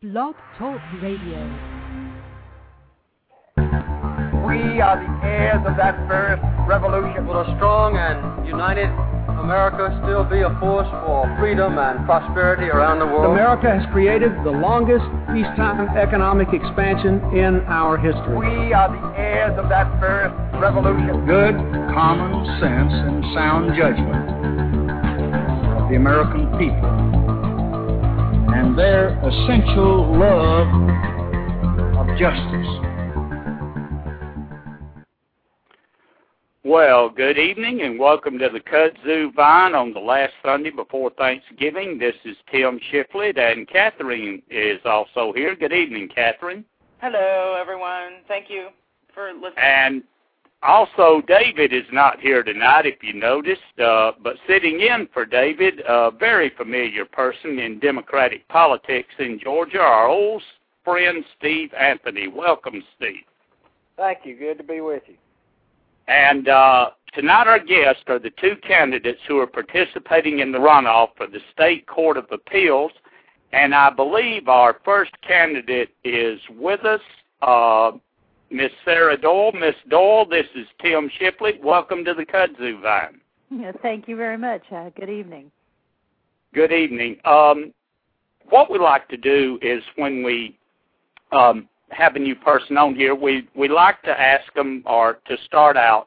Blog Talk Radio. We are the heirs of that first revolution. Will a strong and united America still be a force for freedom and prosperity around the world? America has created the longest peacetime economic expansion in our history. We are the heirs of that first revolution. Good, common sense, and sound judgment of the American people and their essential love of justice. Well, good evening and welcome to the Kudzu Vine on the last Sunday before Thanksgiving. This is Tim Shiflett and Catherine is also here. Good evening, Catherine. Hello, everyone. Thank you for listening. And also, David is not here tonight, if you noticed, but sitting in for David, a very familiar person in Democratic politics in Georgia, our old friend Steve Anthony. Welcome, Steve. Thank you. Good to be with you. And tonight our guests are the two candidates who are participating in the runoff for the State Court of Appeals. And I believe our first candidate is with us, Miss Sarah Doyle. Miss Doyle, this is Tim Shiflett. Welcome to the Kudzu Vine. Yeah, thank you very much. Good evening. Good evening. What we like to do is when we have a new person on here, we like to ask them or to start out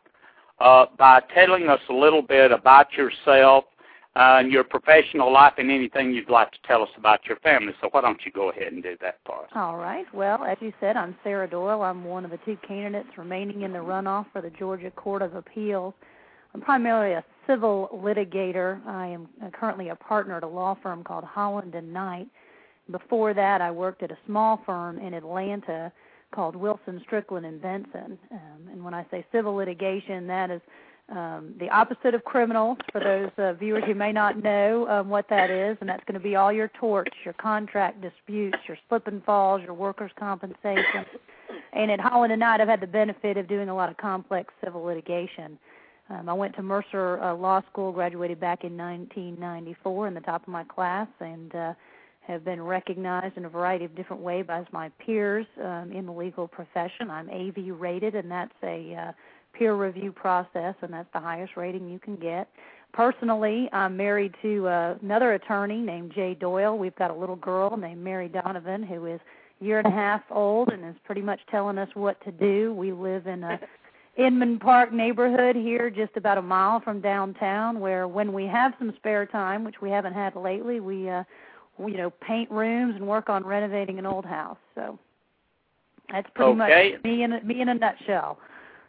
by telling us a little bit about yourself and your professional life and anything you'd like to tell us about your family. So why don't you go ahead and do that for us? All right. Well, as you said, I'm Sarah Doyle. I'm one of the two candidates remaining in the runoff for the Georgia Court of Appeals. I'm primarily a civil litigator. I am currently a partner at a law firm called Holland & Knight. Before that, I worked at a small firm in Atlanta called Wilson, Strickland & Benson. And when I say civil litigation, that is the opposite of criminal, for those viewers who may not know what that is, and that's going to be all your torts, your contract disputes, your slip and falls, your workers' compensation. And at Holland & Knight, I've had the benefit of doing a lot of complex civil litigation. I went to Mercer Law School, graduated back in 1994 in the top of my class, and have been recognized in a variety of different ways by my peers in the legal profession. I'm AV rated, and that's a peer review process, and that's the highest rating you can get. Personally, I'm married to another attorney named Jay Doyle. We've got a little girl named Mary Donovan who is a year and a half old and is pretty much telling us what to do. We live in a Inman Park neighborhood here, just about a mile from downtown, where when we have some spare time, which we haven't had lately, we paint rooms and work on renovating an old house. So that's pretty much me in a nutshell.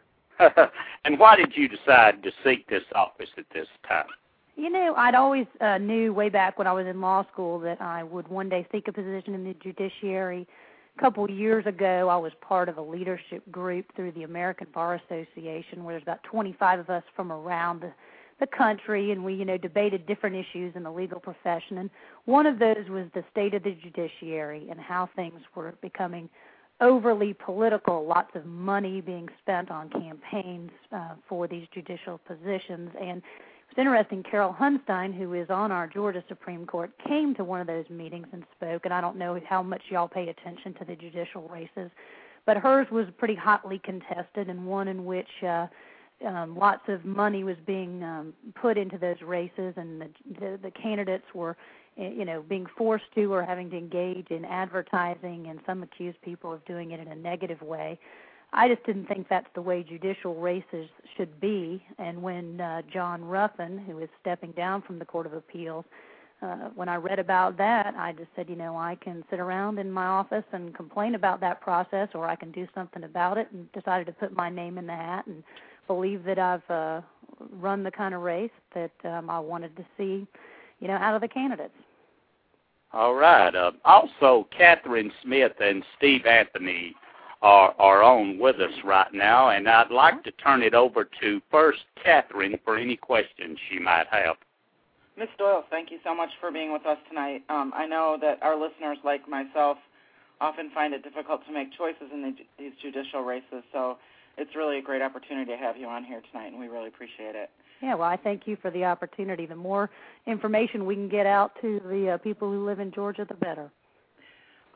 And why did you decide to seek this office at this time? You know, I'd always knew way back when I was in law school that I would one day seek a position in the judiciary. A couple of years ago, I was part of a leadership group through the American Bar Association where there's about 25 of us from around the country, and we, debated different issues in the legal profession. And one of those was the state of the judiciary and how things were becoming overly political, lots of money being spent on campaigns for these judicial positions. And it was interesting, Carol Hunstein, who is on our Georgia Supreme Court, came to one of those meetings and spoke, and I don't know how much y'all pay attention to the judicial races, but hers was pretty hotly contested and one in which lots of money was being put into those races, and the candidates were, being forced to or having to engage in advertising, and some accused people of doing it in a negative way. I just didn't think that's the way judicial races should be. And when John Ruffin, who is stepping down from the Court of Appeals, when I read about that, I just said, I can sit around in my office and complain about that process, or I can do something about it, and decided to put my name in the hat and believe that I've run the kind of race that I wanted to see, out of the candidates. All right. Also, Catherine Smith and Steve Anthony are on with us right now, and I'd like to turn it over to first Catherine for any questions she might have. Ms. Doyle, thank you so much for being with us tonight. I know that our listeners, like myself, often find it difficult to make choices in these judicial races, so it's really a great opportunity to have you on here tonight, and we really appreciate it. Yeah, well, I thank you for the opportunity. The more information we can get out to the people who live in Georgia, the better.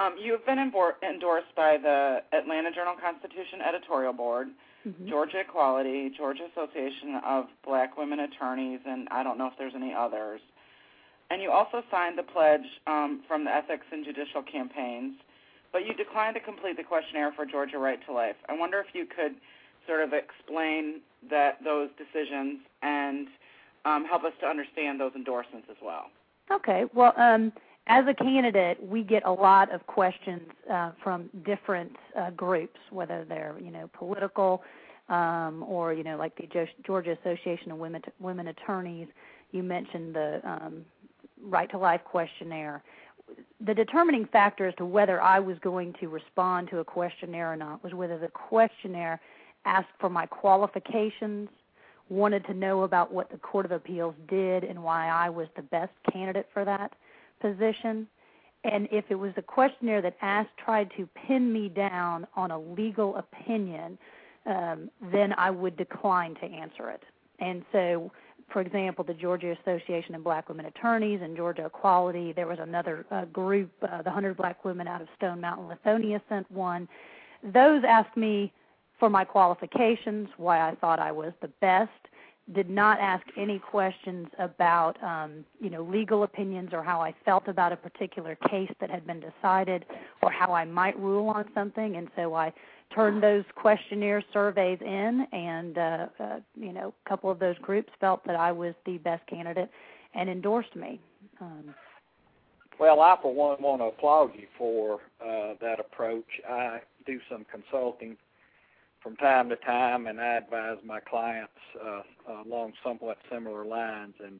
You have been endorsed by the Atlanta Journal-Constitution editorial board, Georgia Equality, Georgia Association of Black Women Attorneys, and I don't know if there's any others. And you also signed the pledge from the Ethics in Judicial Campaigns, but you declined to complete the questionnaire for Georgia Right to Life. I wonder if you could sort of explain those decisions and help us to understand those endorsements as well. Okay. Well, as a candidate, we get a lot of questions from different groups, whether they're, political or, like the Georgia Association of Women Attorneys. You mentioned the Right to Life questionnaire. The determining factor as to whether I was going to respond to a questionnaire or not was whether the questionnaire asked for my qualifications, wanted to know about what the Court of Appeals did and why I was the best candidate for that position. And if it was a questionnaire that tried to pin me down on a legal opinion, then I would decline to answer it. And so, for example, the Georgia Association of Black Women Attorneys and Georgia Equality, there was another group, the 100 Black Women out of Stone Mountain, Lithonia sent one. Those asked me for my qualifications, why I thought I was the best, did not ask any questions about, legal opinions or how I felt about a particular case that had been decided or how I might rule on something. And so I turned those questionnaire surveys in, and, a couple of those groups felt that I was the best candidate and endorsed me. Well, I, for one, want to applaud you for that approach. I do some consulting from time to time, and I advise my clients along somewhat similar lines. And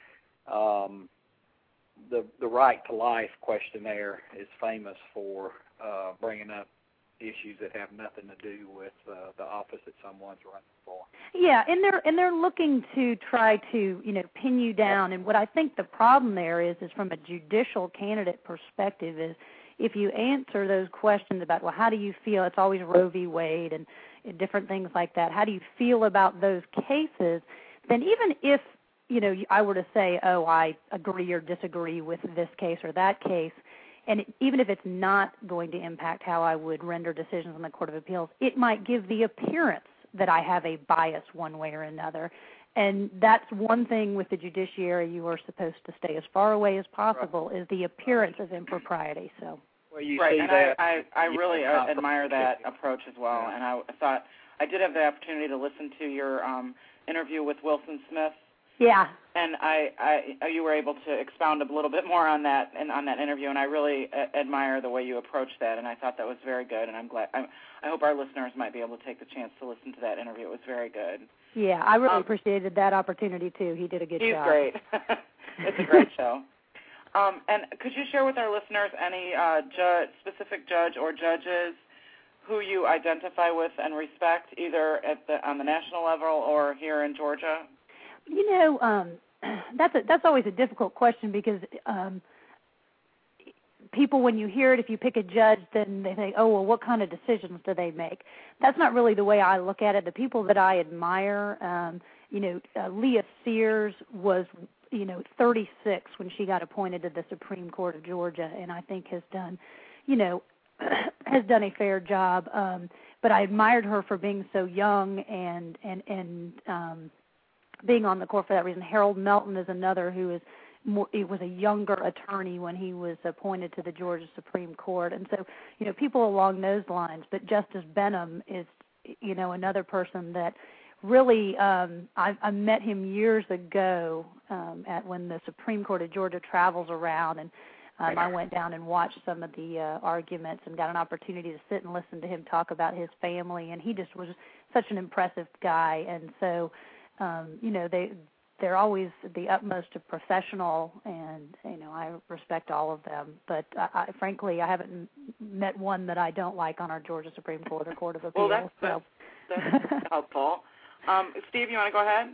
the Right to Life questionnaire is famous for bringing up issues that have nothing to do with the office that someone's running for. Yeah, and they're looking to try to pin you down. And what I think the problem there is from a judicial candidate perspective is if you answer those questions about, well, how do you feel? It's always Roe v. Wade and different things like that. How do you feel about those cases? Then even if, I were to say, oh, I agree or disagree with this case or that case, and even if it's not going to impact how I would render decisions on the Court of Appeals, it might give the appearance that I have a bias one way or another. And that's one thing with the judiciary you are supposed to stay as far away as possible, is the appearance of impropriety. So. Well, you right, see and that. I really admire that approach as well. And I thought I did have the opportunity to listen to your interview with Wilson Smith. Yeah. And you were able to expound a little bit more on that interview, and I really admire the way you approached that. And I thought that was very good. And I'm glad. I hope our listeners might be able to take the chance to listen to that interview. It was very good. Yeah, I really appreciated that opportunity too. He did a good job. He's great. It's a great show. And could you share with our listeners any specific judge or judges who you identify with and respect, either on the national level or here in Georgia? That's always a difficult question because people, when you hear it, if you pick a judge, then they think, oh, well, what kind of decisions do they make? That's not really the way I look at it. The people that I admire, Leah Sears was 36 when she got appointed to the Supreme Court of Georgia, and I think has done a fair job. But I admired her for being so young and being on the court for that reason. Harold Melton is another who is was a younger attorney when he was appointed to the Georgia Supreme Court, and so people along those lines. But Justice Benham is another person that. Really, I met him years ago when the Supreme Court of Georgia travels around, and I went down and watched some of the arguments and got an opportunity to sit and listen to him talk about his family, and he just was such an impressive guy. And so, they're always the utmost of professional, and I respect all of them. But frankly, I haven't met one that I don't like on our Georgia Supreme Court or Court of Appeals. Well, that's helpful. Steve, you want to go ahead?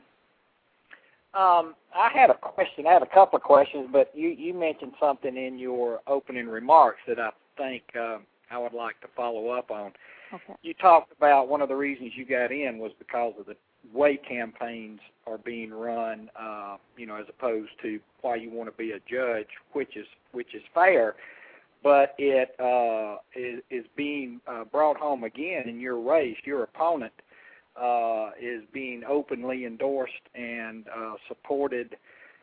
I had a question. I had a couple of questions, but you mentioned something in your opening remarks that I think I would like to follow up on. Okay. You talked about one of the reasons you got in was because of the way campaigns are being run, as opposed to why you want to be a judge, which is fair. but it is being brought home again in your race. Your opponent is being openly endorsed and supported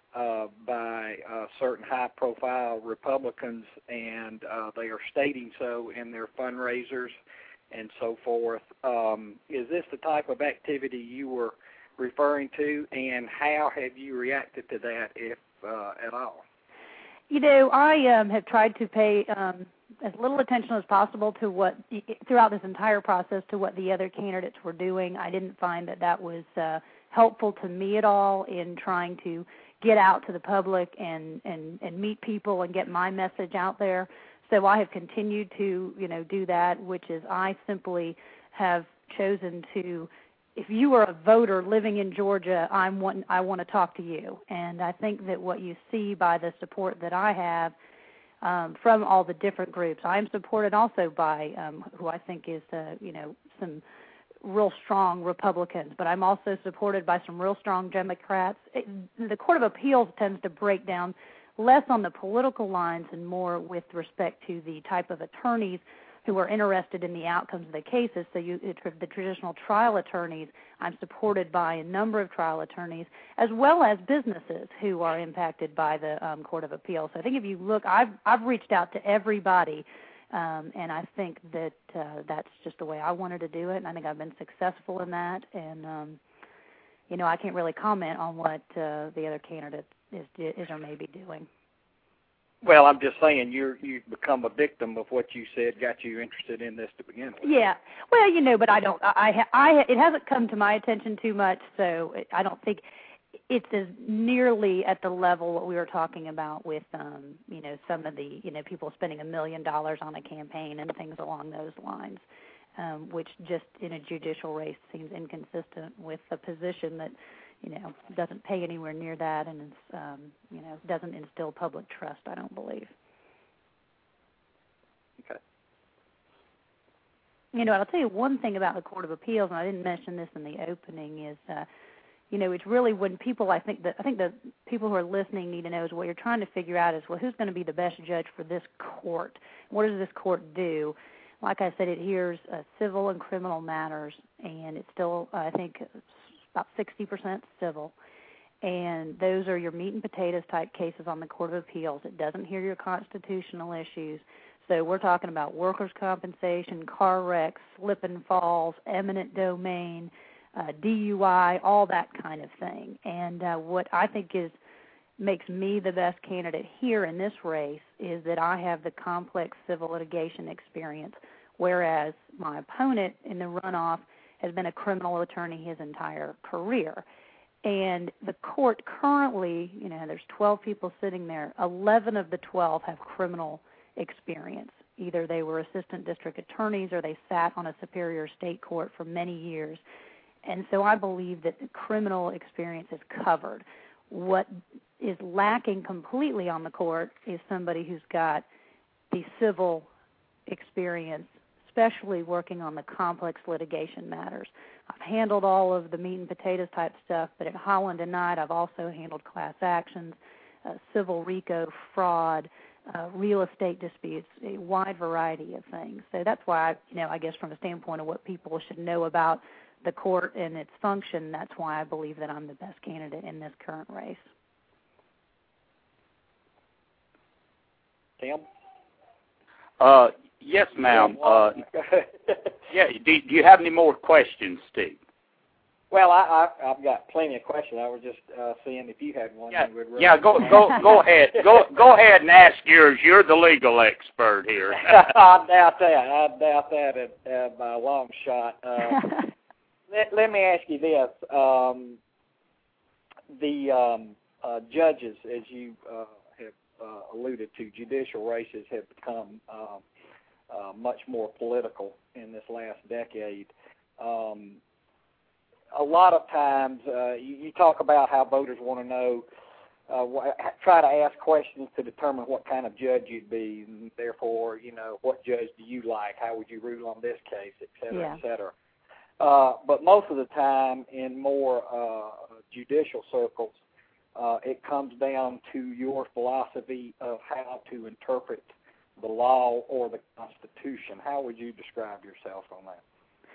by certain high-profile Republicans, and they are stating so in their fundraisers and so forth. Is this the type of activity you were referring to, and how have you reacted to that, if at all? You know, I have tried to pay as little attention as possible to what, throughout this entire process, to what the other candidates were doing. I didn't find that was helpful to me at all in trying to get out to the public and meet people and get my message out there. So I have continued to, do that, which is I simply have chosen to, if you are a voter living in Georgia, I want to talk to you. And I think that what you see by the support that I have from all the different groups, I'm supported also by who I think is, some real strong Republicans, but I'm also supported by some real strong Democrats. The Court of Appeals tends to break down less on the political lines and more with respect to the type of attorneys who are interested in the outcomes of the cases. So the traditional trial attorneys, I'm supported by a number of trial attorneys, as well as businesses who are impacted by the Court of Appeals. So I think if you look, I've reached out to everybody, and I think that that's just the way I wanted to do it, and I think I've been successful in that. And, I can't really comment on what the other candidate is or may be doing. Well, I'm just saying you've become a victim of what you said got you interested in this to begin with. Yeah. Well, but I don't. It hasn't come to my attention too much, so I don't think it's as nearly at the level what we were talking about with, some of the, people spending $1 million on a campaign and things along those lines, which just in a judicial race seems inconsistent with a position that, doesn't pay anywhere near that and is, doesn't instill public trust, I don't believe. Okay. I'll tell you one thing about the Court of Appeals, and I didn't mention this in the opening, is, it's really when people, I think the people who are listening need to know is what you're trying to figure out is, well, who's going to be the best judge for this court? What does this court do? Like I said, it hears civil and criminal matters, and it's still, I think, about 60% civil, and those are your meat and potatoes type cases on the Court of Appeals. It doesn't hear your constitutional issues. So we're talking about workers' compensation, car wrecks, slip and falls, eminent domain, DUI, all that kind of thing. And what I think makes me the best candidate here in this race is that I have the complex civil litigation experience, whereas my opponent in the runoff has been a criminal attorney his entire career. And the court currently, there's 12 people sitting there. 11 of the 12 have criminal experience. Either they were assistant district attorneys or they sat on a superior state court for many years. And so I believe that the criminal experience is covered. What is lacking completely on the court is somebody who's got the civil experience, especially working on the complex litigation matters. I've handled all of the meat and potatoes type stuff, but at Holland and Knight I've also handled class actions, civil RICO, fraud, real estate disputes, a wide variety of things. So that's why, I guess from a standpoint of what people should know about the court and its function, that's why I believe that I'm the best candidate in this current race. Tim? Yes, ma'am. Yeah. Do you have any more questions, Steve? Well, I've got plenty of questions. I was just seeing if you had one. Yeah. Go ahead. Go ahead and ask yours. You're the legal expert here. I doubt that by a long shot. Let me ask you this: the judges, as you have alluded to, judicial races have become much more political in this last decade. A lot of times, you talk about how voters want to know, try to ask questions to determine what kind of judge you'd be, and therefore, what judge do you like? How would you rule on this case, et cetera, et cetera. But most of the time, in more judicial circles, it comes down to your philosophy of how to interpret the law or the Constitution. How would you describe yourself on that?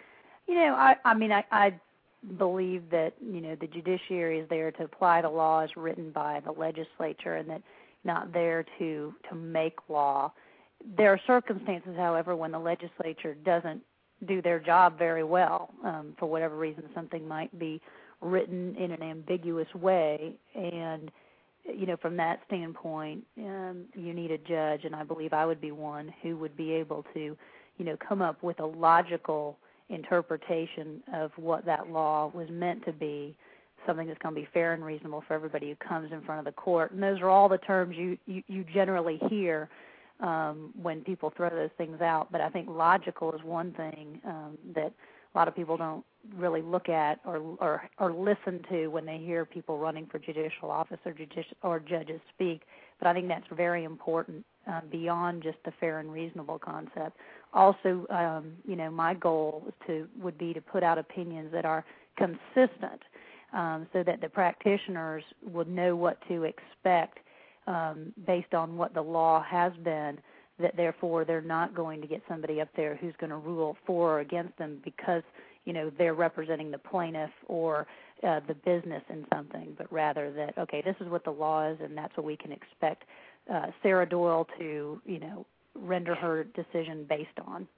I believe that, the judiciary is there to apply the laws written by the legislature and that not there to make law. There are circumstances, however, when the legislature doesn't do their job very well. For whatever reason, something might be written in an ambiguous way, and from that standpoint, you need a judge, and I believe I would be one who would be able to, come up with a logical interpretation of what that law was meant to be, something that's going to be fair and reasonable for everybody who comes in front of the court. And those are all the terms you generally hear when people throw those things out. But I think logical is one thing that a lot of people don't really look at or listen to when they hear people running for judicial office or judges speak. But I think that's very important beyond just the fair and reasonable concept. Also, my goal would be to put out opinions that are consistent, so that the practitioners would know what to expect based on what the law has been, that therefore they're not going to get somebody up there who's going to rule for or against them because, they're representing the plaintiff or the business in something, but rather that, okay, this is what the law is and that's what we can expect Sarah Doyle to, render her decision based on.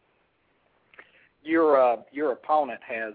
Your opponent has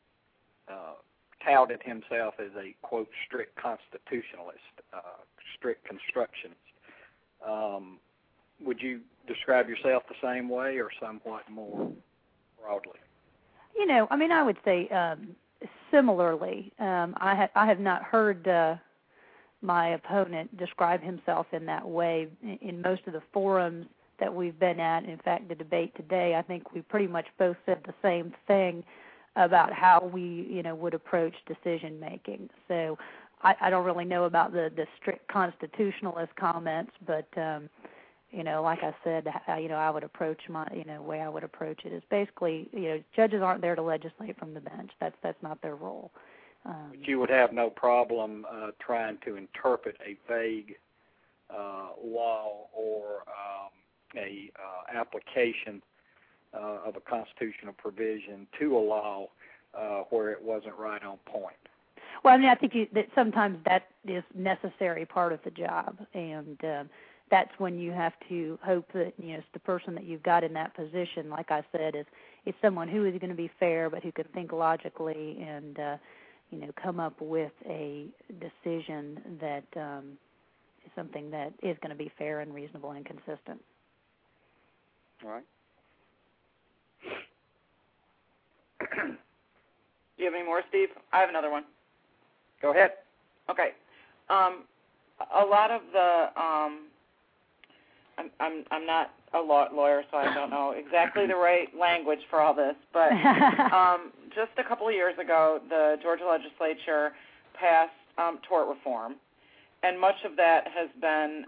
touted himself as a, quote, strict constitutionalist, strict constructionist. Would you describe yourself the same way or somewhat more broadly? I would say similarly. I have not heard my opponent describe himself in that way in most of the forums that we've been at. In fact, the debate today, I think we pretty much both said the same thing about how we, would approach decision making. So I don't really know about the strict constitutionalist comments, but like I said, I would approach way I would approach it is basically, judges aren't there to legislate from the bench. That's not their role. But you would have no problem trying to interpret a vague law or a application of a constitutional provision to a law where it wasn't right on point. Well, I think that sometimes that is necessary part of the job, and that's when you have to hope that the person that you've got in that position, like I said, is someone who is going to be fair, but who can think logically and come up with a decision that is something that is going to be fair and reasonable and consistent. All right. Do you have any more, Steve? I have another one. Go ahead. Okay. A lot of the I'm not a lawyer, so I don't know exactly the right language for all this, but just a couple of years ago, the Georgia legislature passed tort reform, and much of that has been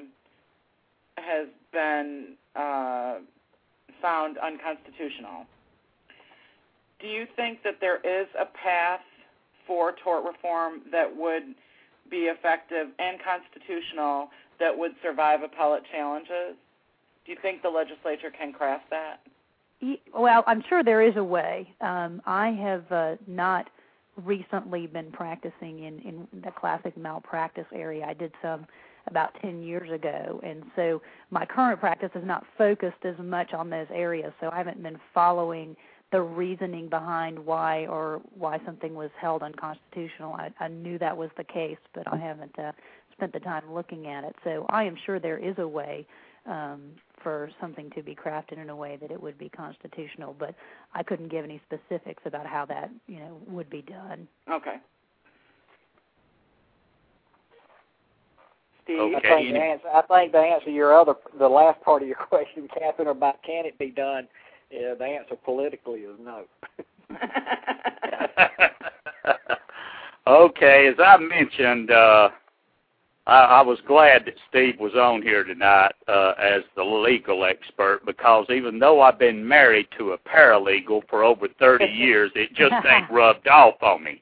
found unconstitutional. Do you think that there is a path for tort reform that would be effective and constitutional that would survive appellate challenges? Do you think the legislature can craft that? Well, I'm sure there is a way. I have not recently been practicing in the classic malpractice area. I did some about 10 years ago, and so my current practice is not focused as much on those areas, so I haven't been following the reasoning behind why something was held unconstitutional. I knew that was the case, but I haven't spent the time looking at it. So I am sure there is a way for something to be crafted in a way that it would be constitutional, but I couldn't give any specifics about how that, would be done. Okay. Steve? Okay. I think the answer to the last part of your question, Catherine, about can it be done, the answer politically is no. Okay, as I mentioned, I was glad that Steve was on here tonight as the legal expert, because even though I've been married to a paralegal for over 30 years, it just ain't rubbed off on me.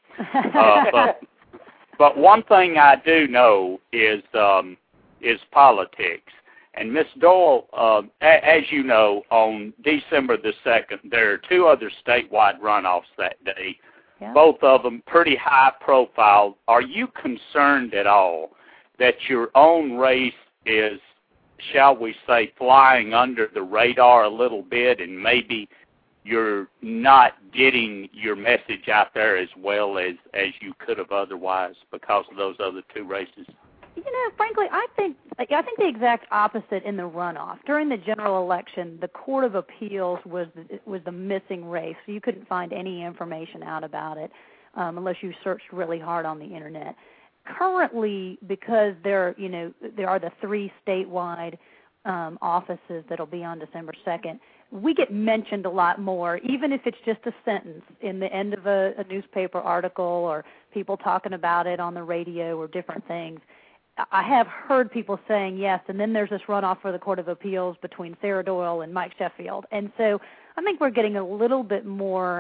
But one thing I do know is politics. And Ms. Doyle, as you know, on December the 2nd, there are two other statewide runoffs that day, both of them pretty high profile. Are you concerned at all that your own race is, shall we say, flying under the radar a little bit, and maybe you're not getting your message out there as well as you could have otherwise because of those other two races? You know, frankly, I think the exact opposite in the runoff. During the general election, the Court of Appeals was the missing race. So you couldn't find any information out about it unless you searched really hard on the internet. Currently, because there are the three statewide offices that'll be on December 2nd, we get mentioned a lot more, even if it's just a sentence in the end of a newspaper article or people talking about it on the radio or different things. I have heard people saying yes, and then there's this runoff for the Court of Appeals between Sarah Doyle and Mike Sheffield. And so I think we're getting a little bit more,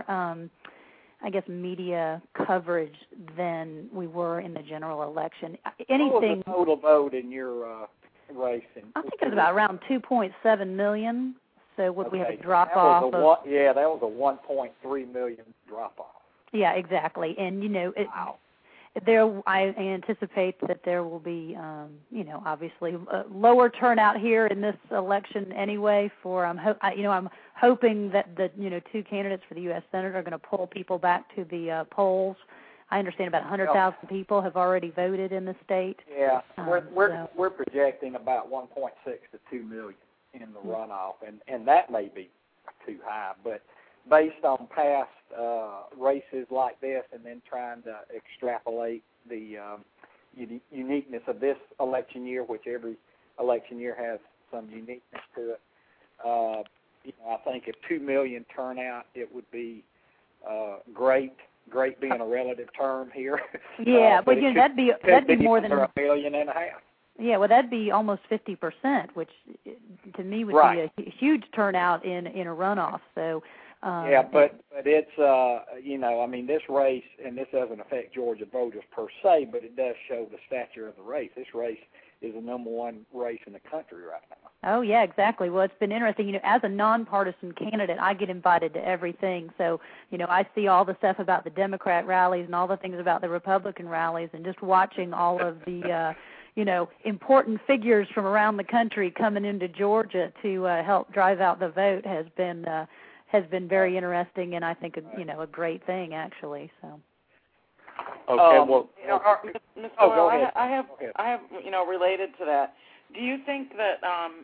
media coverage than we were in the general election. What was the total vote in your race? I think it was about around 2.7 million. So would we have a drop-off? That was a 1.3 million drop-off. Yeah, exactly. And, wow. I anticipate that there will be, obviously lower turnout here in this election anyway. I'm hoping that the two candidates for the U.S. Senate are going to pull people back to the polls. I understand about 100,000 people have already voted in the state. Yeah, we're projecting about 1.6 to 2 million in the runoff, and that may be too high, but based on past races like this and then trying to extrapolate the uniqueness of this election year, which every election year has some uniqueness to it, I think if 2 million turnout, it would be great being a relative term here. Yeah, but that'd be more than $1.5 million. Yeah, well, that'd be almost 50%, which to me would be a huge turnout in a runoff. So. But it's, this race, and this doesn't affect Georgia voters per se, but it does show the stature of the race. This race is the number one race in the country right now. Oh, yeah, exactly. Well, it's been interesting. As a nonpartisan candidate, I get invited to everything. So, I see all the stuff about the Democrat rallies and all the things about the Republican rallies, and just watching all of the important figures from around the country coming into Georgia to help drive out the vote has been very interesting, and I think a great thing actually. So. Okay. Ms. Doyle, I have related to that. Do you think that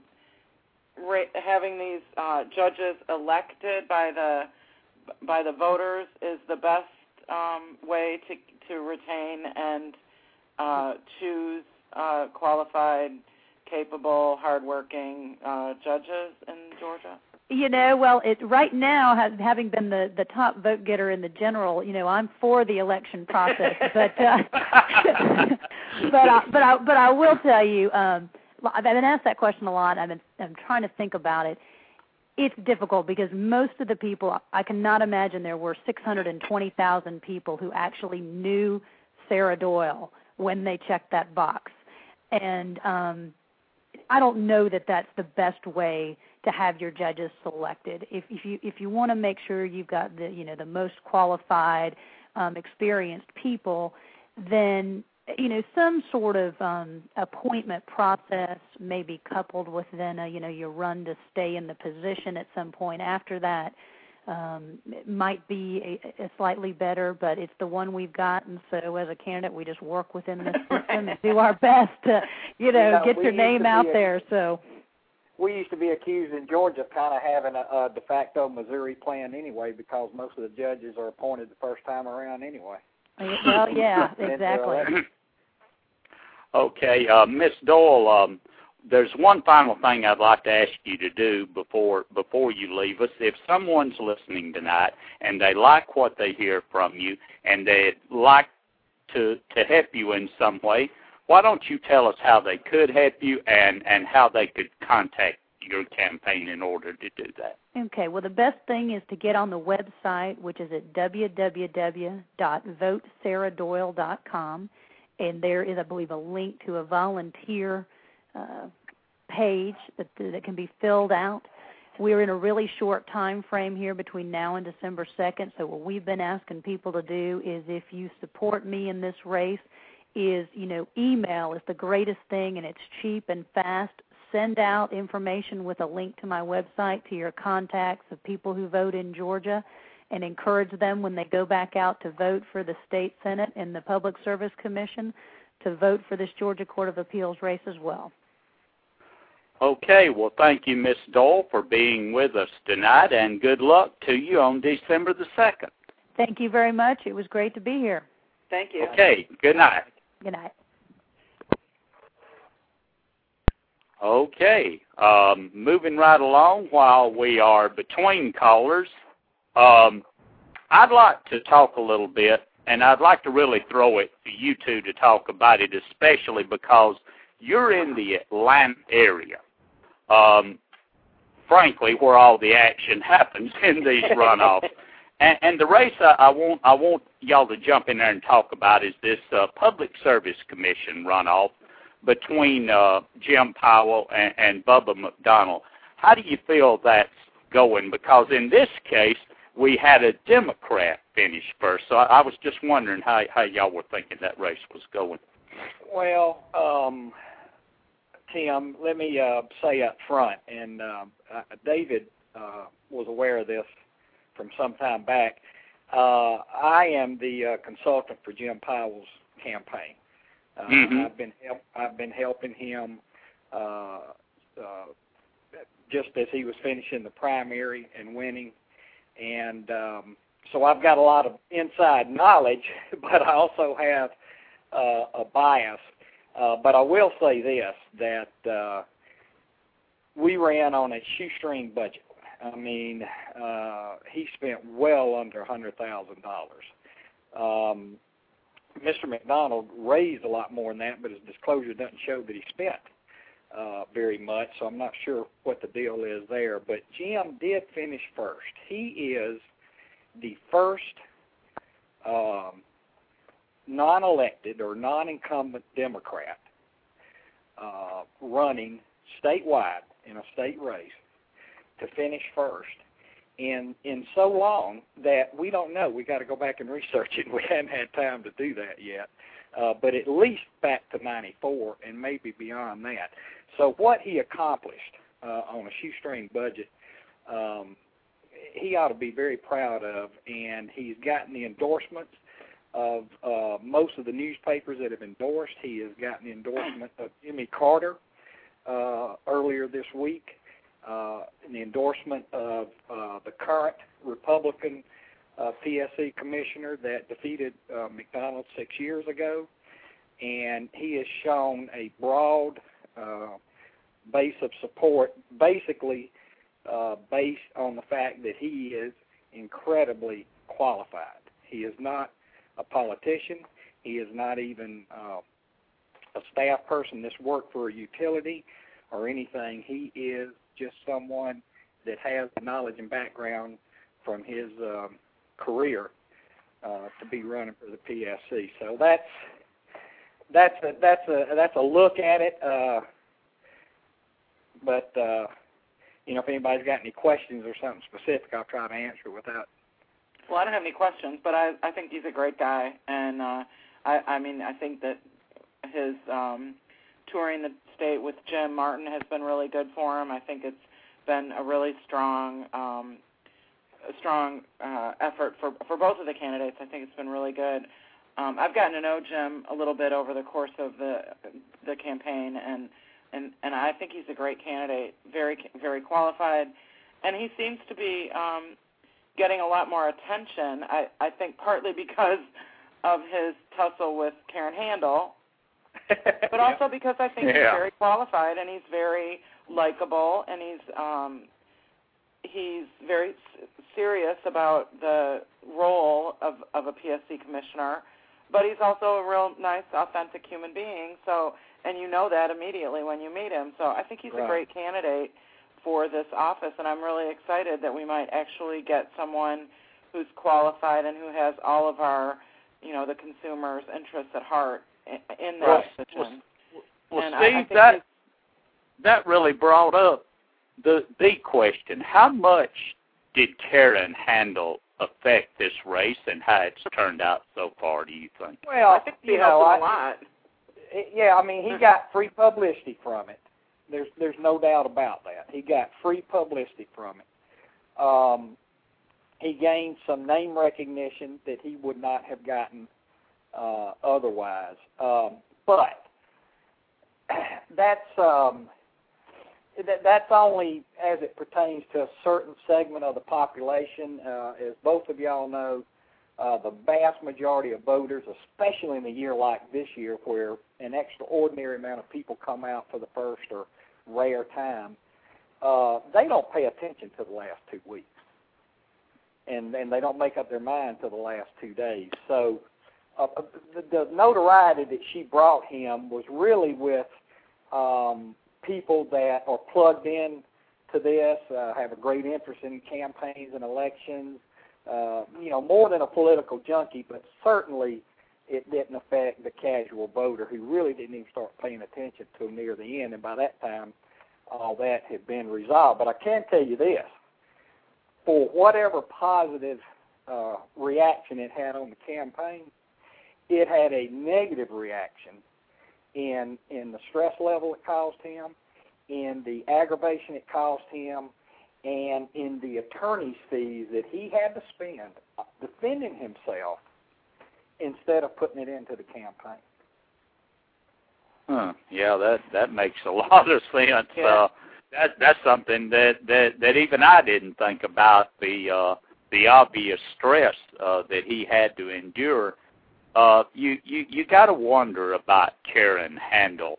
having these judges elected by the voters is the best way to retain and choose qualified, capable, hardworking judges in Georgia? Right now, having been the top vote getter in the general, I'm for the election process. But but I will tell you, I've been asked that question a lot. I'm trying to think about it. It's difficult because most of the people, I cannot imagine there were 620,000 people who actually knew Sarah Doyle when they checked that box, and I don't know that that's the best way to have your judges selected. If you want to make sure you've got the most qualified, experienced people, then some sort of appointment process may be coupled with then you run to stay in the position at some point after that. It might be a slightly better, but it's the one we've got, and so as a candidate, we just work within the system and do our best to get your name out there. So. We used to be accused in Georgia of kind of having a de facto Missouri plan anyway, because most of the judges are appointed the first time around anyway. Well, yeah, exactly. Okay, Ms. Doyle, there's one final thing I'd like to ask you to do before you leave us. If someone's listening tonight and they like what they hear from you and they'd like to help you in some way, why don't you tell us how they could help you and how they could contact your campaign in order to do that? Okay, well, the best thing is to get on the website, which is at www.votesarahdoyle.com, and there is, I believe, a link to a volunteer page that can be filled out. We're in a really short time frame here between now and December 2nd, so what we've been asking people to do is, if you support me in this race, is, email is the greatest thing, and it's cheap and fast. Send out information with a link to my website to your contacts of people who vote in Georgia, and encourage them when they go back out to vote for the State Senate and the Public Service Commission to vote for this Georgia Court of Appeals race as well. Okay, well, thank you, Ms. Doyle, for being with us tonight, and good luck to you on December the 2nd. Thank you very much. It was great to be here. Thank you. Okay, good night. Good night. Okay, moving right along while we are between callers, I'd like to talk a little bit, and I'd like to really throw it to you two to talk about it, especially because you're in the Atlanta area. Frankly, where all the action happens in these runoffs. And the race I want y'all to jump in there and talk about is this Public Service Commission runoff between Jim Powell and Bubba McDonnell. How do you feel that's going? Because in this case, we had a Democrat finish first. So I was just wondering how y'all were thinking that race was going. Well, Tim, let me say up front, and David was aware of this from some time back. I am the consultant for Jim Powell's campaign. I've been helping him just as he was finishing the primary and winning, and so I've got a lot of inside knowledge, but I also have a bias. But I will say this, that we ran on a shoestring budget. I mean, he spent well under $100,000. Mr. McDonald raised a lot more than that, but his disclosure doesn't show that he spent very much, so I'm not sure what the deal is there. But Jim did finish first. He is the first non-elected or non-incumbent Democrat running statewide in a state race to finish first in so long that we don't know. We got to go back and research it. We haven't had time to do that yet, but at least back to 94 and maybe beyond that. So what he accomplished on a shoestring budget, he ought to be very proud of, and he's gotten the endorsements of most of the newspapers that have endorsed. He has gotten the endorsement of Jimmy Carter earlier this week, and the endorsement of the current Republican PSC commissioner that defeated McDonald 6 years ago, and he has shown a broad base of support, basically based on the fact that he is incredibly qualified. He is not a politician. He is not even a staff person that's worked for a utility or anything. He is just someone that has the knowledge and background from his career to be running for the PSC. So that's a look at it. But if anybody's got any questions or something specific, I'll try to answer without. Well, I don't have any questions, but I think he's a great guy, and I think that his touring the state with Jim Martin has been really good for him. I think it's been a really strong effort for both of the candidates. I think it's been really good. I've gotten to know Jim a little bit over the course of the campaign, and I think he's a great candidate, very, very qualified, and he seems to be getting a lot more attention, I think partly because of his tussle with Karen Handel, but also because I think he's very qualified and he's very likable, and he's very serious about the role of a PSC commissioner, but he's also a real nice, authentic human being, and you know that immediately when you meet him. So I think he's a great candidate for this office, and I'm really excited that we might actually get someone who's qualified and who has all of our, the consumers' interests at heart in that position. Well, and Steve, that really brought up the big question. How much did Karen Handel affect this race and how it's turned out so far, do you think? Well, I think he helped him a lot. Yeah, I mean, he got free publicity from it. There's no doubt about that. He got free publicity from it. He gained some name recognition that he would not have gotten otherwise. But that's only as it pertains to a certain segment of the population. As both of y'all know, the vast majority of voters, especially in a year like this year where an extraordinary amount of people come out for the first or rare time, they don't pay attention to the last 2 weeks. And they don't make up their mind till the last 2 days. So the notoriety that she brought him was really with people that are plugged in to this, have a great interest in campaigns and elections, more than a political junkie, but certainly it didn't affect the casual voter who really didn't even start paying attention till near the end, and by that time all that had been resolved. But I can tell you this, for whatever positive reaction it had on the campaign, it had a negative reaction in the stress level it caused him, in the aggravation it caused him, and in the attorney's fees that he had to spend defending himself instead of putting it into the campaign. Yeah, that makes a lot of sense. Yeah. That's something that even I didn't think about, the obvious stress that he had to endure. You got to wonder about Karen Handel.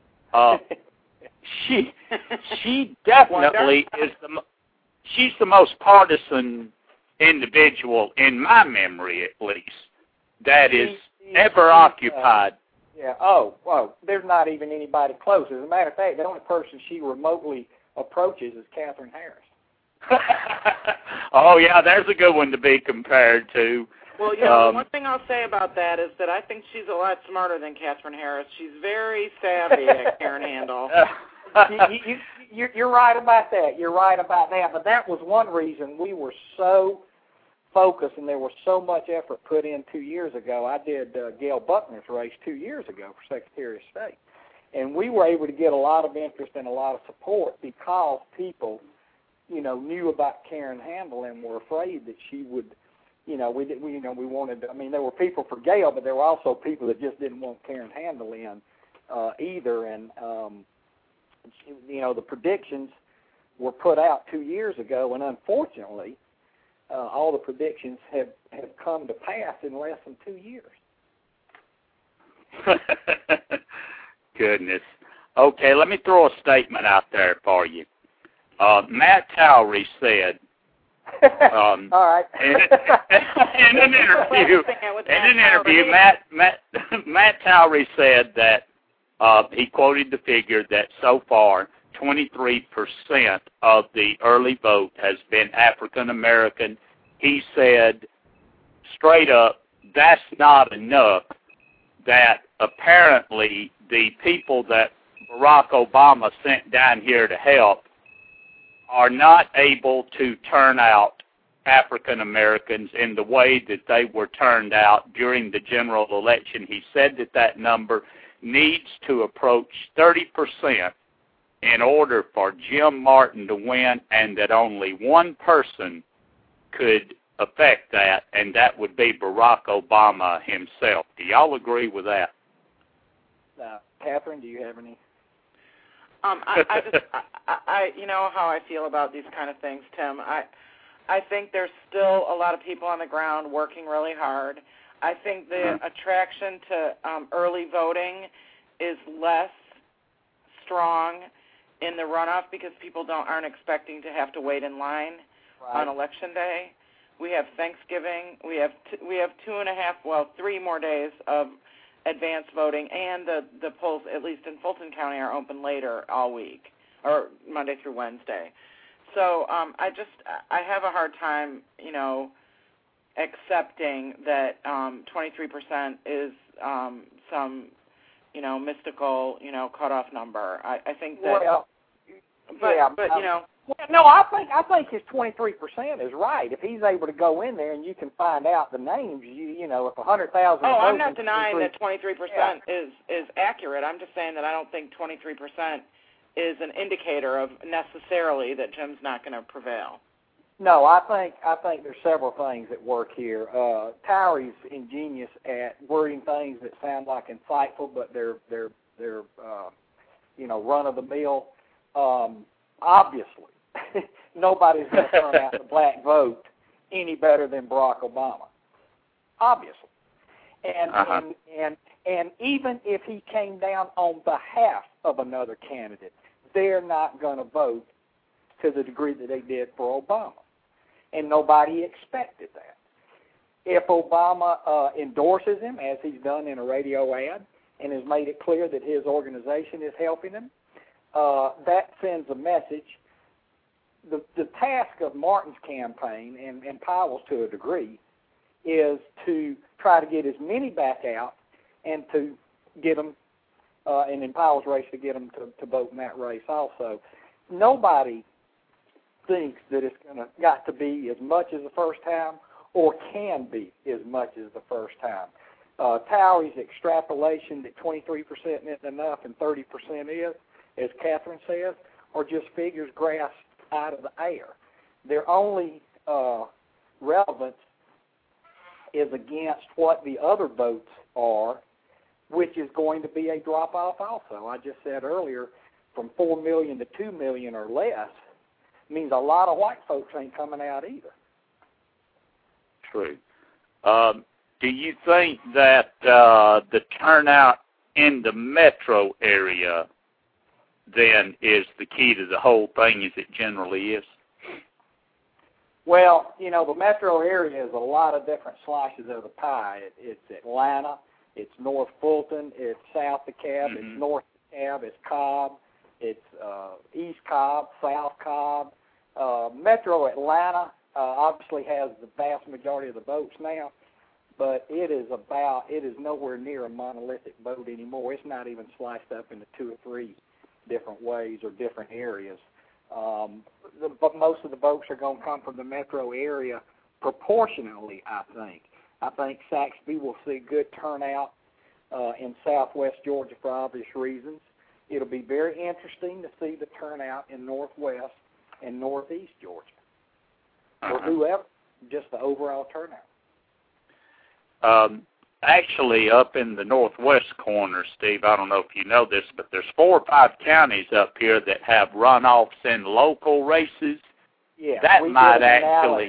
She definitely she's the most partisan individual in my memory, at least, that is ever occupied. Yeah. Oh, there's not even anybody close. As a matter of fact, the only person she remotely approaches is Catherine Harris. Oh, yeah, there's a good one to be compared to. Well, one thing I'll say about that is that I think she's a lot smarter than Catherine Harris. She's very savvy at Karen Handel. You're right about that. You're right about that. But that was one reason we were so focused, and there was so much effort put in 2 years ago. I did Gail Buckner's race 2 years ago for Secretary of State, and we were able to get a lot of interest and a lot of support because people, knew about Karen Handel and were afraid that she would. We wanted. I mean, there were people for Gail, but there were also people that just didn't want Karen Handel in either. And the predictions were put out 2 years ago, and unfortunately, all the predictions have come to pass in less than 2 years. Goodness. Okay, let me throw a statement out there for you. Matt Towery said. All right. in an interview, Matt Towery said that he quoted the figure that so far 23% of the early vote has been African American. He said straight up, that's not enough. That apparently the people that Barack Obama sent down here to help are not able to turn out African Americans in the way that they were turned out during the general election. He said that number needs to approach 30% in order for Jim Martin to win, and that only one person could affect that, and that would be Barack Obama himself. Do y'all agree with that? Catherine, do you have any? I you know how I feel about these kind of things, Tim. I think there's still a lot of people on the ground working really hard. I think the attraction to early voting is less strong in the runoff because people aren't expecting to have to wait in line on Election Day. We have Thanksgiving. We have 3 more days of advanced voting, and the polls, at least in Fulton County, are open later all week, or Monday through Wednesday. So I have a hard time, accepting that 23% is some, mystical, cutoff number. I think that But you know. Well, no, I think his 23% is right. If he's able to go in there and you can find out the names, you know, if 100,000. Oh, I'm not denying that 23% is accurate. I'm just saying that I don't think 23% is an indicator of necessarily that Jim's not going to prevail. No, I think there's several things at work here. Towery's ingenious at wording things that sound like insightful, but they're you know, run of the mill. Obviously, nobody's going to turn out the black vote any better than Barack Obama. Obviously, and even if he came down on behalf of another candidate, they're not going to vote to the degree that they did for Obama, and nobody expected that. If Obama endorses him, as he's done in a radio ad, and has made it clear that his organization is helping him, that sends a message. The task of Martin's campaign, and Powell's to a degree, is to try to get as many back out and to get them, and in Powell's race, to get them to vote in that race also. Nobody thinks that it's got to be as much as the first time or can be as much as the first time. Towery's extrapolation that 23% isn't enough and 30% is, as Catherine says, are just figures grasped out of the air. Their only relevance is against what the other votes are, which is going to be a drop-off also. I just said earlier, from 4 million to 2 million or less means a lot of white folks ain't coming out either. True. Do you think that the turnout in the metro area then is the key to the whole thing as it generally is? Well, you know, the metro area is a lot of different slices of the pie. It's Atlanta, it's North Fulton, it's South DeKalb, it's North DeKalb, it's Cobb, it's East Cobb, South Cobb. Metro Atlanta obviously has the vast majority of the votes now, but it is nowhere near a monolithic vote anymore. It's not even sliced up into 2 or 3 different ways or different areas. But most of the votes are going to come from the metro area proportionally, I think. I think Saxby will see good turnout in southwest Georgia for obvious reasons. It'll be very interesting to see the turnout in northwest and northeast Georgia, or whoever, just the overall turnout. Actually, up in the northwest corner, Steve, I don't know if you know this, but there's 4 or 5 counties up here that have runoffs in local races. Yeah, that might actually,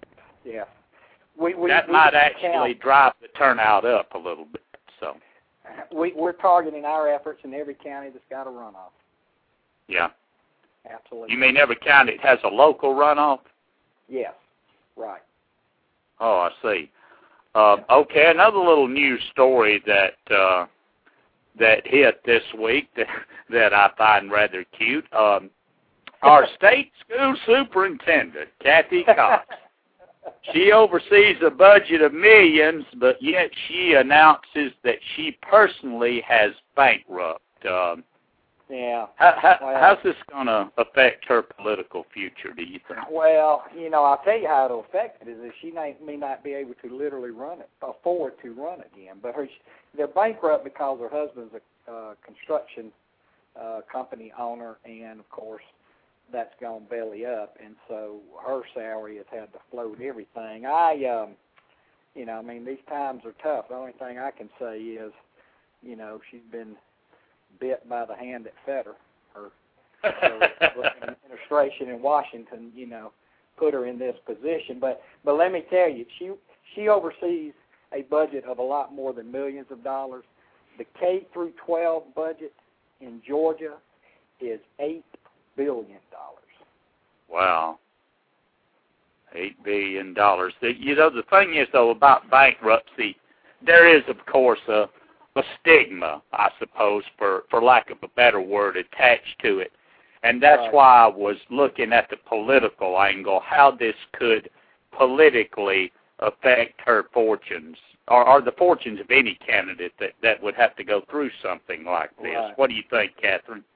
that might actually drive the turnout up a little bit. So we're targeting our efforts in every county that's got a runoff. Yeah, absolutely. You mean every county has a local runoff? Yes, right. Oh, I see. Okay, another little news story that hit this week that I find rather cute. Our state school superintendent, Kathy Cox, she oversees a budget of millions, but yet she announces that she personally has bankrupt. Yeah. How's this going to affect her political future, do you think? Well, you know, I'll tell you how it'll affect it is that she may not be able to literally afford to run again. But they're bankrupt because her husband's a construction company owner, and, of course, that's gone belly up. And so her salary has had to float everything. You know, I mean, these times are tough. The only thing I can say is, you know, she's been bit by the hand that fed her. Her administration in Washington, you know, put her in this position. But let me tell you, she oversees a budget of a lot more than millions of dollars. The K through 12 budget in Georgia is $8 billion. Wow. $8 billion. You know, the thing is, though, about bankruptcy, there is, of course, a stigma, I suppose, for lack of a better word, attached to it. And that's why I was looking at the political angle, how this could politically affect her fortunes, or the fortunes of any candidate that would have to go through something like this. What do you think, Catherine?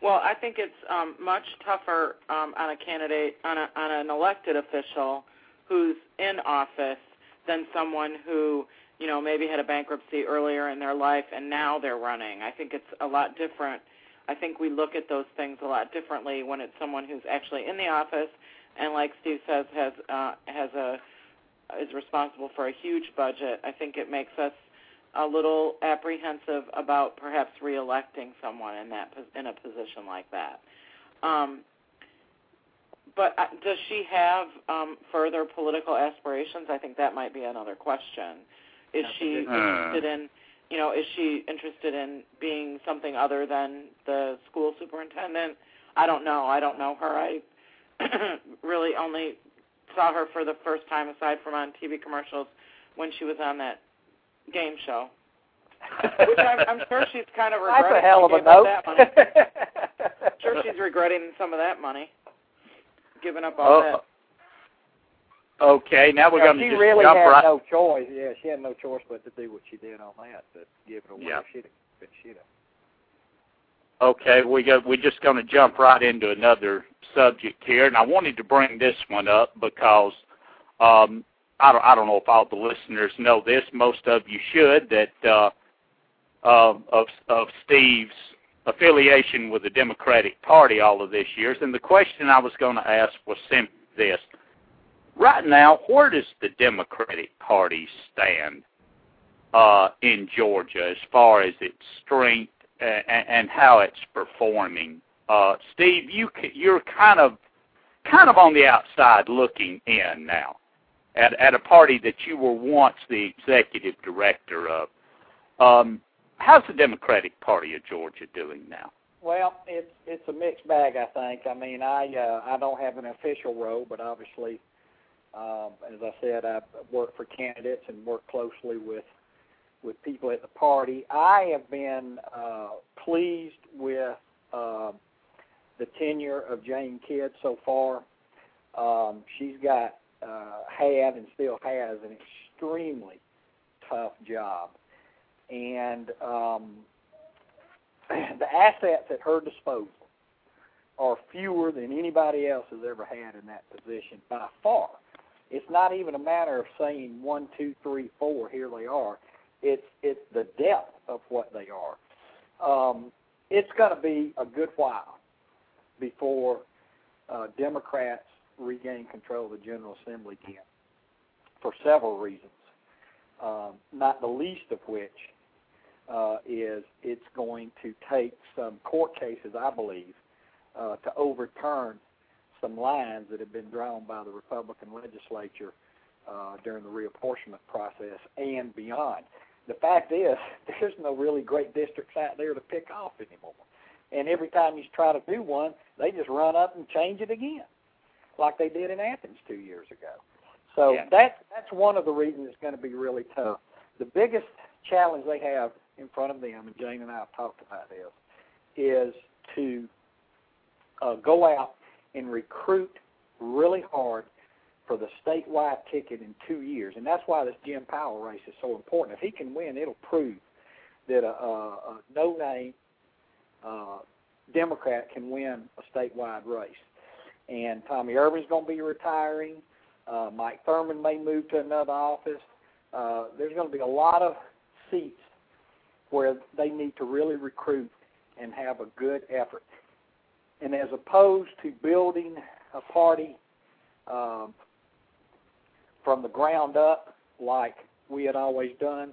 Well, I think it's much tougher on a candidate, on an elected official who's in office than someone who, you know, maybe had a bankruptcy earlier in their life and now they're running. I think it's a lot different. I think we look at those things a lot differently when it's someone who's actually in the office and, like Steve says, is responsible for a huge budget. I think it makes us a little apprehensive about perhaps re-electing someone in a position like that. But does she have further political aspirations? I think that might be another question. Is she interested in, you know, is she interested in being something other than the school superintendent? I don't know. I don't know her. I really only saw her for the first time, aside from on TV commercials, when she was on that game show, which I'm sure she's kind of regretting. That's a hell of a note. That money. I'm sure she's regretting some of that money, giving up all that. Okay, now we're going to just really jump had right. no choice. Yeah, she had no choice but to do what she did on that, to give it away. Yeah. She'd have. Okay, we're just going to jump right into another subject here, and I wanted to bring this one up because I don't know if all the listeners know this. Most of you should, that of Steve's affiliation with the Democratic Party all of these years. And the question I was going to ask was simply this. Right now, where does the Democratic Party stand in Georgia as far as its strength and how it's performing? Steve, you're kind of on the outside looking in now at a party that you were once the executive director of. How's the Democratic Party of Georgia doing now? Well, it's a mixed bag, I think. I mean, I don't have an official role, but obviously, as I said, I work for candidates and work closely with people at the party. I have been pleased with the tenure of Jane Kidd so far. She's got had and still has an extremely tough job. And the assets at her disposal are fewer than anybody else has ever had in that position by far. It's not even a matter of saying 1, 2, 3, 4, here they are. It's the depth of what they are. It's going to be a good while before Democrats regain control of the General Assembly again, for several reasons, not the least of which is it's going to take some court cases, I believe, to overturn some lines that have been drawn by the Republican legislature during the reapportionment process and beyond. The fact is, there's no really great districts out there to pick off anymore. And every time you try to do one, they just run up and change it again, like they did in Athens 2 years ago. So yeah. That's one of the reasons it's going to be really tough. The biggest challenge they have in front of them, and Jane and I have talked about this, is to go out and recruit really hard for the statewide ticket in 2 years. And that's why this Jim Powell race is so important. If he can win, it'll prove that a no-name Democrat can win a statewide race. And Tommy Irvin's going to be retiring. Mike Thurmond may move to another office. There's going to be a lot of seats where they need to really recruit and have a good effort. And as opposed to building a party from the ground up like we had always done,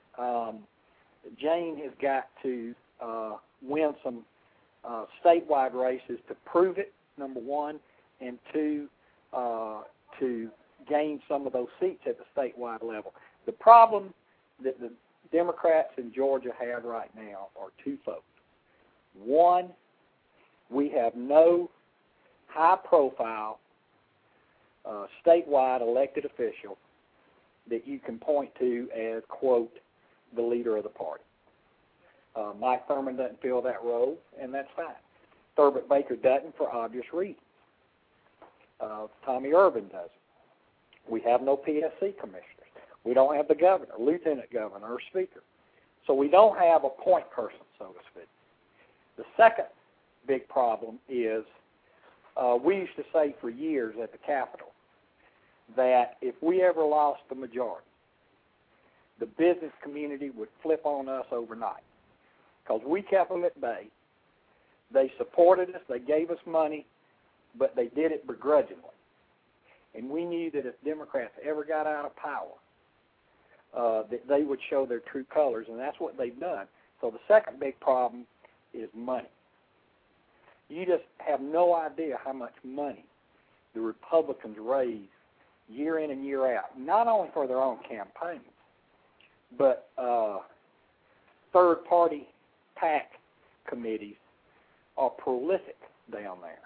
Jane has got to win some statewide races to prove it, number one, and two, to gain some of those seats at the statewide level. The problem that the Democrats in Georgia have right now are twofold. One, we have no high-profile statewide elected official that you can point to as, quote, the leader of the party. Mike Thurmond doesn't fill that role, and that's fine. Thurman Baker doesn't for obvious reasons. Tommy Irvin doesn't. We have no PSC commissioners. We don't have the governor, lieutenant governor, or speaker. So we don't have a point person, so to speak. The second big problem is we used to say for years at the Capitol that if we ever lost the majority, the business community would flip on us overnight because we kept them at bay. They supported us. They gave us money, but they did it begrudgingly. And we knew that if Democrats ever got out of power, that they would show their true colors, and that's what they've done. So the second big problem is money. You just have no idea how much money the Republicans raise year in and year out, not only for their own campaigns, but third-party PAC committees are prolific down there.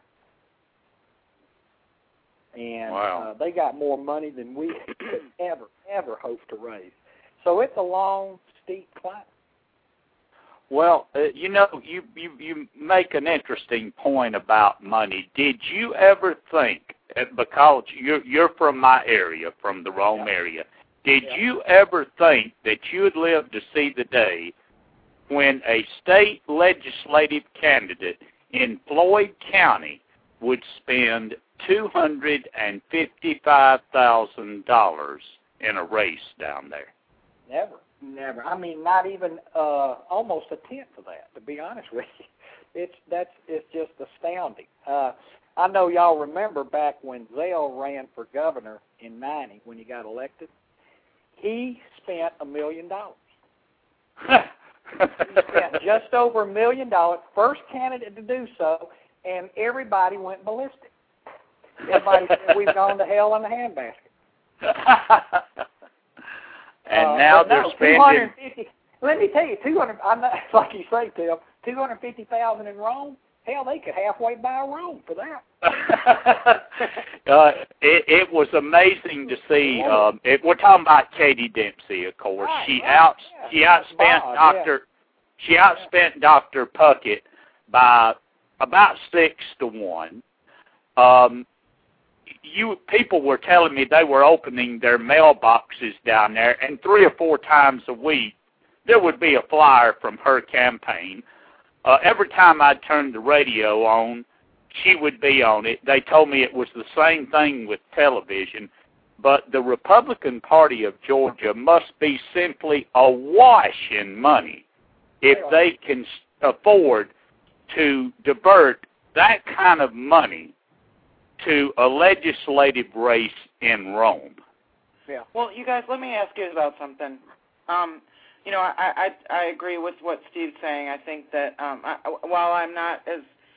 And wow. They got more money than we could ever hope to raise. So it's a long, steep climb. Well, you know, you make an interesting point about money. Did you ever think, because you're from my area, from the Rome area, did you ever think that you would live to see the day when a state legislative candidate in Floyd County would spend $255,000 in a race down there? Never. I mean, not even almost a tenth of that, to be honest with you. It's just astounding. I know y'all remember back when Zell ran for governor in '90 when he got elected. He spent $1 million. He spent just over $1 million, first candidate to do so, and everybody went ballistic. Everybody said we've gone to hell in a handbasket. And now they're spending. 250. Let me tell you, 200. I'm not like you say, Tim. 250,000 in Rome. Hell, they could halfway buy Rome for that. It was amazing to see. We're talking about Katie Dempsey, of course. Right, She outspent Dr. Puckett by about 6-1. People were telling me they were opening their mailboxes down there, and 3 or 4 times a week there would be a flyer from her campaign. Every time I turned the radio on, she would be on it. They told me it was the same thing with television, but the Republican Party of Georgia must be simply awash in money if they can afford to divert that kind of money to a legislative race in Rome. Yeah. Well, you guys, let me ask you about something. You know, I agree with what Steve's saying. I think that while I'm not as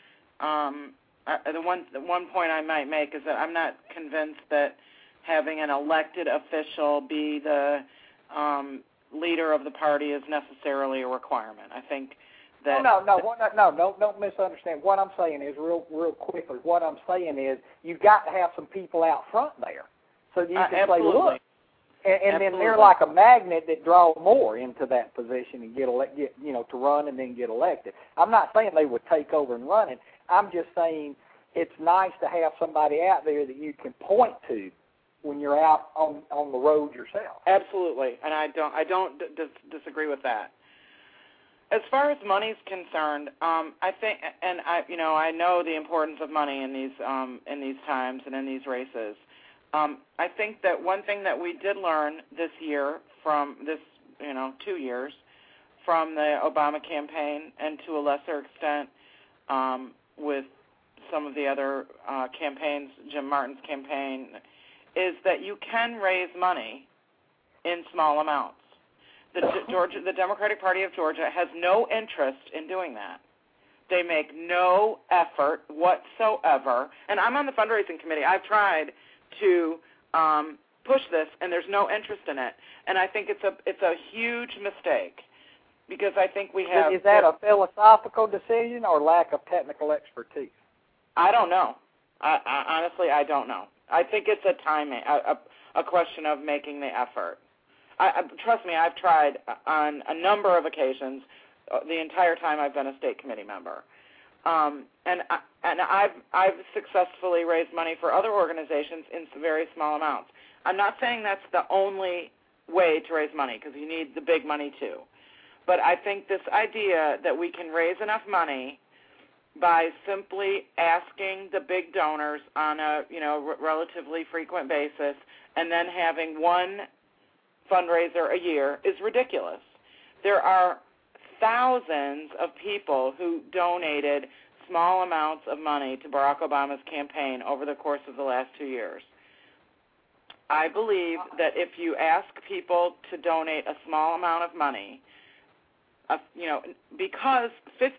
the one point I might make is that I'm not convinced that having an elected official be the leader of the party is necessarily a requirement. I think that no, don't misunderstand. What I'm saying is real quickly. What I'm saying is you've got to have some people out front there, so you can say, look, and then they're like a magnet that draw more into that position and get to run and then get elected. I'm not saying they would take over and run it. I'm just saying it's nice to have somebody out there that you can point to when you're out on the road yourself. Absolutely, and I don't disagree with that. As far as money is concerned, I think, and I know the importance of money in these times and in these races. I think that one thing that we did learn this year from this, 2 years from the Obama campaign, and to a lesser extent with some of the other campaigns, Jim Martin's campaign, is that you can raise money in small amounts. The Democratic Party of Georgia has no interest in doing that. They make no effort whatsoever. And I'm on the fundraising committee. I've tried to push this, and there's no interest in it. And I think it's a huge mistake because I think we have. Is that a philosophical decision or lack of technical expertise? I don't know. Honestly, I don't know. I think it's a question of making the effort. Trust me, I've tried on a number of occasions the entire time I've been a state committee member, and I've successfully raised money for other organizations in very small amounts. I'm not saying that's the only way to raise money because you need the big money too, but I think this idea that we can raise enough money by simply asking the big donors on a relatively frequent basis and then having one fundraiser a year is ridiculous. There are thousands of people who donated small amounts of money to Barack Obama's campaign over the course of the last 2 years. I believe that if you ask people to donate a small amount of money, because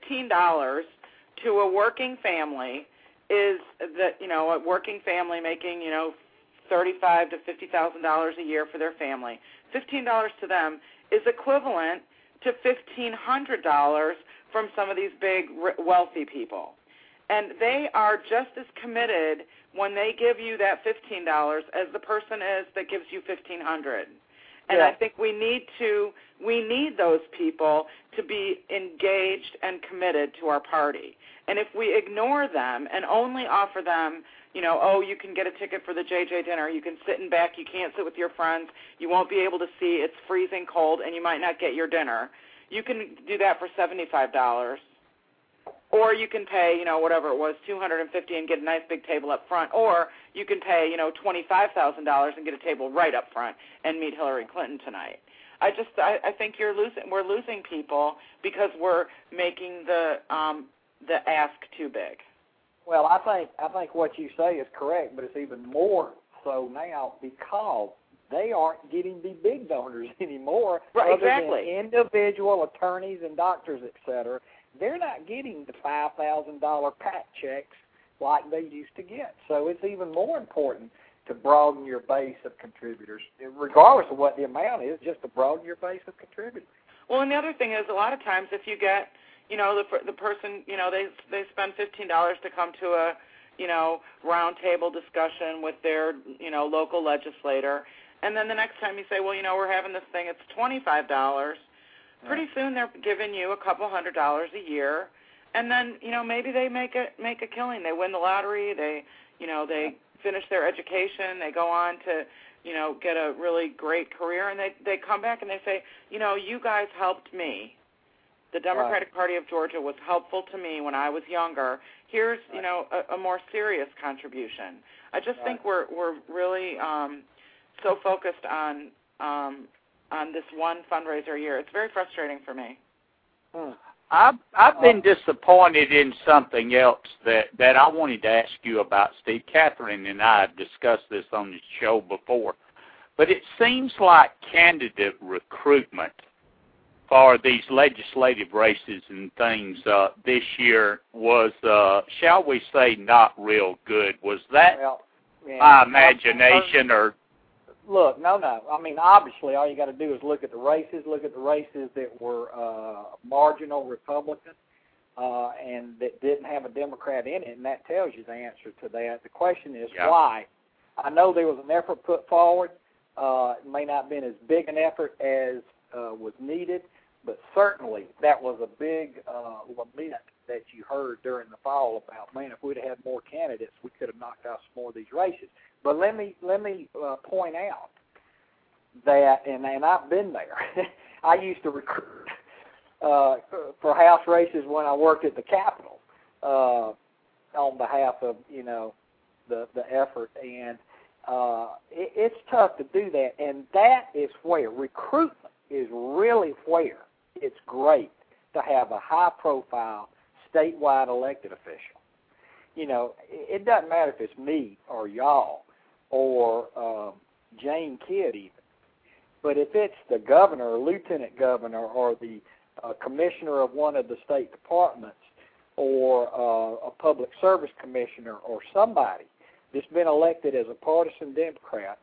$15 to a working family is that, a working family making, $35,000 to $50,000 a year for their family, $15 to them is equivalent to $1,500 from some of these big wealthy people. And they are just as committed when they give you that $15 as the person is that gives you $1,500. And I think we need those people to be engaged and committed to our party. And if we ignore them and only offer them, you can get a ticket for the JJ dinner, you can sit in back, you can't sit with your friends, you won't be able to see, it's freezing cold, and you might not get your dinner. You can do that for $75. Or you can pay, whatever it was, $250 and get a nice big table up front. Or you can pay, $25,000 and get a table right up front and meet Hillary Clinton tonight. I think we're losing people because we're making the ask too big. Well, I think what you say is correct, but it's even more so now because they aren't getting the big donors anymore. Right, other exactly. than individual attorneys and doctors, et cetera. They're not getting the $5,000 PAC checks like they used to get. So it's even more important to broaden your base of contributors, regardless of what the amount is, just to broaden your base of contributors. Well, and the other thing is a lot of times if you get, the person, they spend $15 to come to a, round table discussion with their, local legislator, and then the next time you say, well, we're having this thing, it's $25. Pretty soon they're giving you a couple $100 a year, and then maybe they make a killing. They win the lottery. They finish their education. They go on to get a really great career, and they come back and they say, you guys helped me. The Democratic Party of Georgia was helpful to me when I was younger. Here's a more serious contribution. I just think we're really so focused on this one fundraiser a year. It's very frustrating for me. I've been disappointed in something else that I wanted to ask you about, Steve. Catherine and I have discussed this on the show before, but it seems like candidate recruitment for these legislative races and things this year was, shall we say, not real good. Was that my imagination or... Look, no. I mean, obviously, all you got to do is look at the races that were marginal Republican and that didn't have a Democrat in it, and that tells you the answer to that. The question is why. I know there was an effort put forward. It may not have been as big an effort as was needed, but certainly that was a big lament that you heard during the fall about, man, if we'd have had more candidates, we could have knocked out some more of these races. But let me point out that, and I've been there. I used to recruit for House races when I worked at the Capitol on behalf of the effort, and it's tough to do that. And that is where recruitment is really where it's great to have a high-profile statewide elected official. It doesn't matter if it's me or y'all or Jane Kidd even, but if it's the governor or lieutenant governor or the commissioner of one of the state departments or a public service commissioner or somebody that's been elected as a partisan Democrat,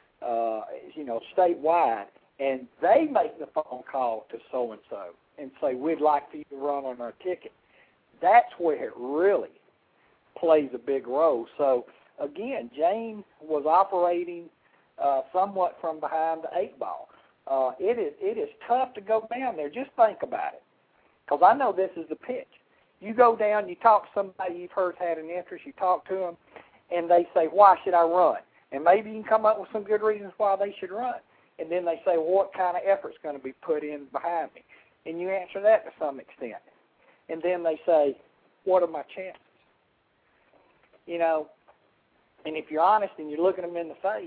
statewide, and they make the phone call to so-and-so and say, we'd like for you to run on our ticket, that's where it really plays a big role. So, again, Jane was operating somewhat from behind the eight ball. It is tough to go down there. Just think about it, because I know this is the pitch. You go down, you talk to somebody you've heard had an interest, you talk to them, and they say, why should I run? And maybe you can come up with some good reasons why they should run. And then they say, well, what kind of effort's going to be put in behind me? And you answer that to some extent. And then they say, what are my chances? You know, and if you're honest and you're looking them in the face,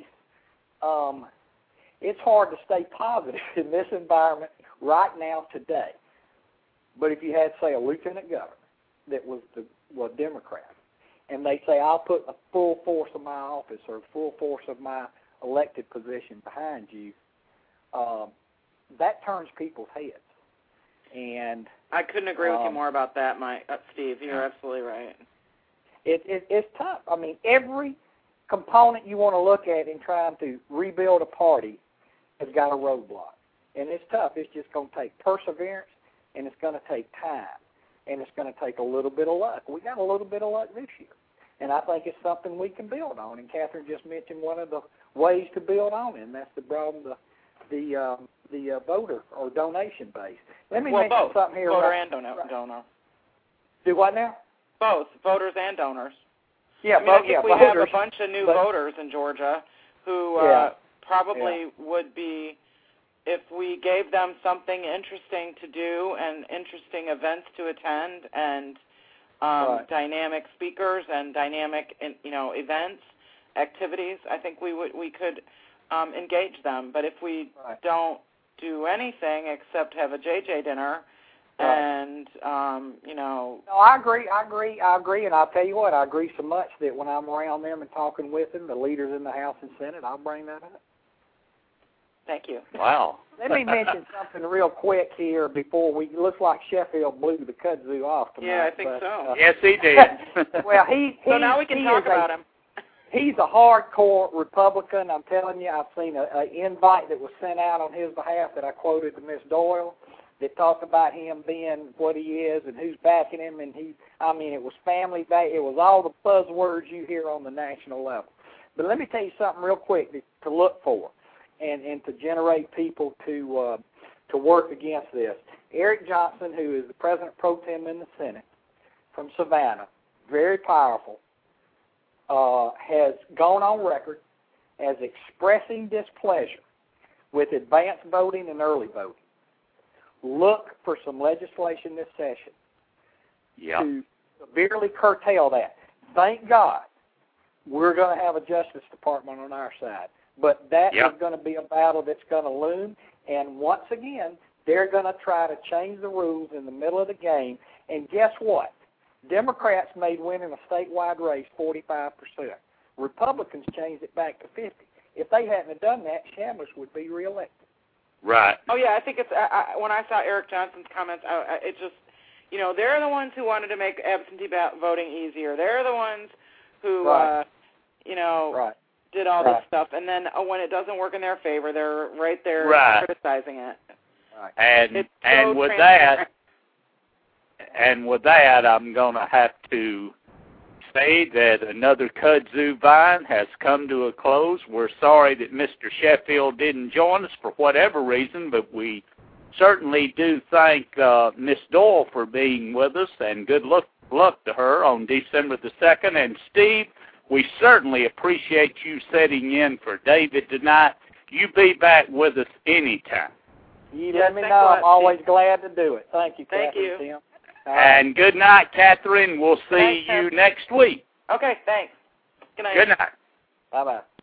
it's hard to stay positive in this environment right now today. But if you had, say, a lieutenant governor that was Democrat, and they say, I'll put the full force of my office or full force of my elected position behind you, that turns people's heads. And I couldn't agree with you more about that, Steve. You're absolutely right. It's tough. I mean, every component you want to look at in trying to rebuild a party has got a roadblock. And it's tough. It's just going to take perseverance, and it's going to take time, and it's going to take a little bit of luck. We got a little bit of luck this year, and I think it's something we can build on. And Catherine just mentioned one of the ways to build on it, and that's to broaden the voter or donation base. Let me mention both. Something here. Voter and donor. Do what now? Both, voters and donors. Yeah, I think we voters, have a bunch of new voters in Georgia who probably would be, if we gave them something interesting to do and interesting events to attend and dynamic speakers and dynamic, events, activities, I think we could engage them. But if we don't do anything except have a JJ dinner and, No, I agree, and I'll tell you what, I agree so much that when I'm around them and talking with them, the leaders in the House and Senate, I'll bring that up. Thank you. Wow. Let me mention something real quick here before we. Looks like Sheffield blew the kudzu off tonight. Yeah, I think so. Yes, he did. Well, so now we can talk about him. He's a hardcore Republican. I'm telling you, I've seen an invite that was sent out on his behalf that I quoted to Miss Doyle that talked about him being what he is and who's backing him. And it was family back. It was all the buzzwords you hear on the national level. But let me tell you something real quick to look for and to generate people to work against this. Eric Johnson, who is the President Pro Tem in the Senate from Savannah, very powerful, has gone on record as expressing displeasure with advanced voting and early voting. Look for some legislation this session to severely curtail that. Thank God we're going to have a Justice Department on our side. But that is going to be a battle that's going to loom. And once again, they're going to try to change the rules in the middle of the game. And guess what? Democrats made winning a statewide race 45%. Republicans changed it back to 50%. If they hadn't have done that, Chambliss would be reelected. Right. Oh, yeah, I think it's when I saw Eric Johnson's comments, it just, they're the ones who wanted to make absentee voting easier. They're the ones who, did all this stuff. And then when it doesn't work in their favor, they're right there criticizing it. Right. And with that, I'm going to have to say that another kudzu vine has come to a close. We're sorry that Mr. Sheffield didn't join us for whatever reason, but we certainly do thank Miss Doyle for being with us, and good luck to her on December the 2nd. And Steve, we certainly appreciate you sitting in for David tonight. You be back with us anytime. You let me know. I'm always glad to do it. Thank you, Thank Catherine. you. Tim. And good night, Catherine. We'll see you next week. Okay, thanks. Good night. Good night. Bye-bye.